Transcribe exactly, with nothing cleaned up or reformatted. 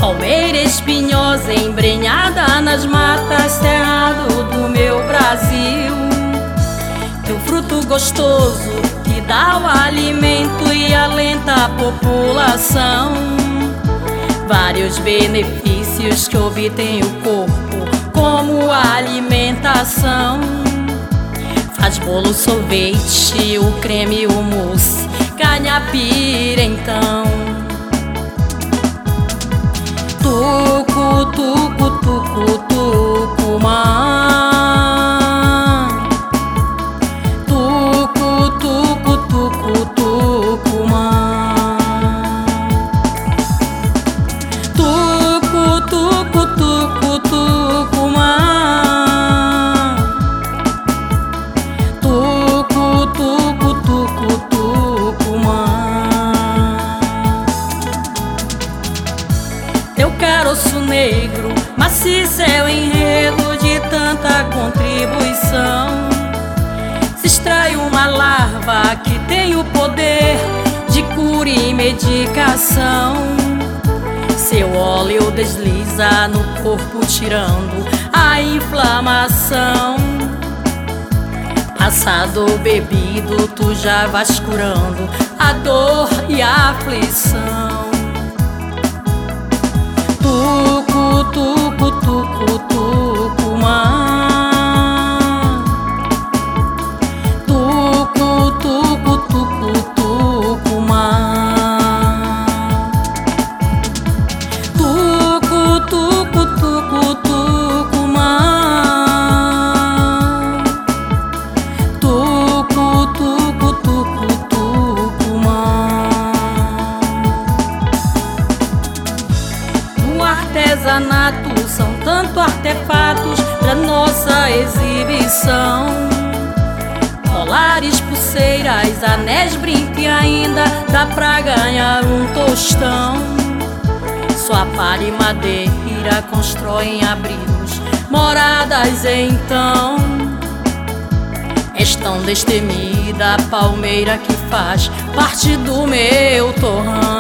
Palmeira espinhosa embrenhada nas matas, cerrado do meu Brasil. Teu fruto gostoso que dá o alimento e alenta a população. Vários benefícios que obtém o corpo, como a alimentação. Faz bolo, sorvete, o creme, o mousse, canhapira então. Tucu, tucu, tucu, tucumã. Tucu, tucu, tucu, tucumã. Tucu, tucu, tucu, tucumã. Tucu, tucu, tucu, tucumã. Teu caroço negro, maciço é o enredo de tanta contribuição. Se extrai uma larva que tem o poder de cura e medicação. Seu óleo desliza no corpo, tirando a inflamação. Passado bebido, tu já vais curando a dor e a aflição. Tucu, tucu, tucu, tucumã. Tucu, tucu, tucu, tucumã. Tucu, tucu, tucu, tucumã. Tucu, tucu, tucu, tucumã. No artesanato são tanto artefatos pra nossa exibição. Colares, pulseiras, anéis, brinco e ainda dá pra ganhar um tostão. Sua palha e madeira constroem abrigos, moradas então. És tão destemida a palmeira que faz parte do meu torrão.